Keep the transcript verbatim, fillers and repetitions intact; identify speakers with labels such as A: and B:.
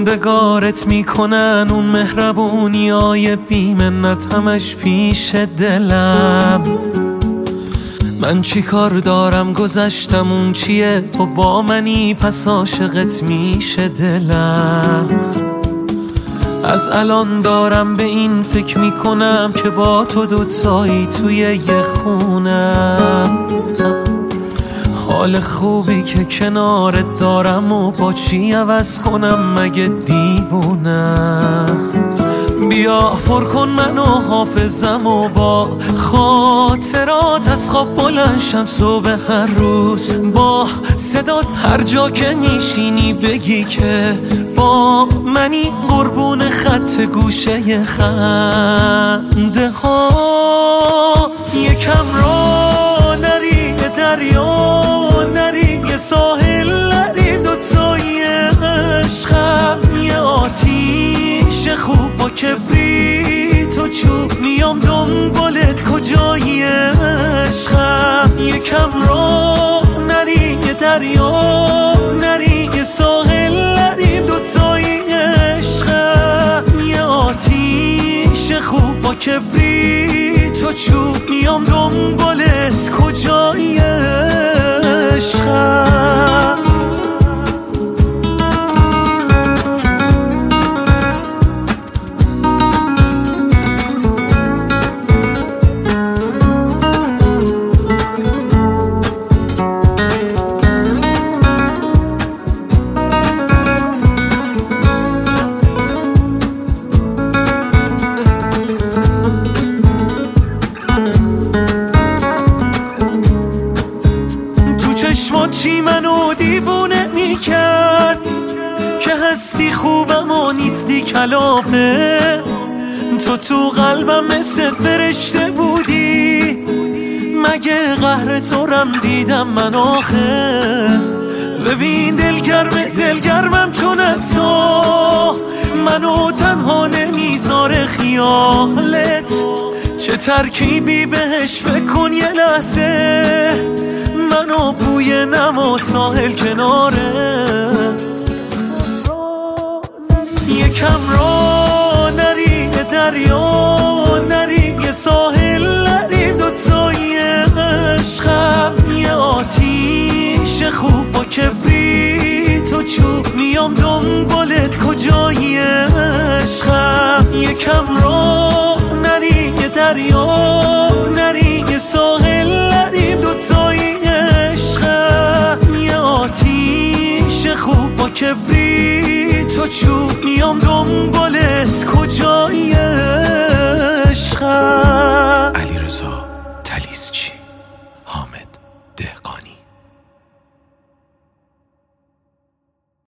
A: موندگارت میکنن اون مهربونی های بیمنت همش پیش دلم. من چی کار دارم گذشتم اون چیه، تو با منی پس عاشقت میشه دلم. از الان دارم به این فکر میکنم که با تو دوتایی توی یه خونم. حال خوبی که کنارت دارم و با چی عوض کنم مگه دیوونم. بیا پر کن منو حافظم و با خاطرات از خواب بلند شم صبح هر روز. با صدات هر جا که میشینی بگی که با منی، قربون خط گوشه خنده هات. یکم را نری به دریا نریم، یه ساحل نریم دوتایی عشقم. یه آتیش خوب با کبریت و چوب میام دنبالت کجایی عشقم. یکم را نریم یه دریا نریم، یه ساحل نریم دوتایی عشقم. یه آتیش خوب با کبریت و چوب میام دنبالت کجایی عشقم. چی منو دیوونه میکرد که هستی خوبم و نیستی کلافه. تو تو قلبم مثل فرشته بودی، مگه قهر تو رم دیدم من آخه. ببین دلگرم دلگرمم چون تو منو تنها نمیذاره خیالت. چه ترکیبی بهش فکر کن یه لحظه، منو بوی نم و ساحل کناره. یکم را نریم به دریا نریم، یه ساحل نریم دوتایی عشقم. یه آتیش خوب با کبریت و چوب میام دنبالت کجایی عشقم. یکم را نریم یه دریا نریم، یه ساحل نریم دوتایی عشقم. یه آتیش خوب با کبریت و چوب میام دنبالت کجایی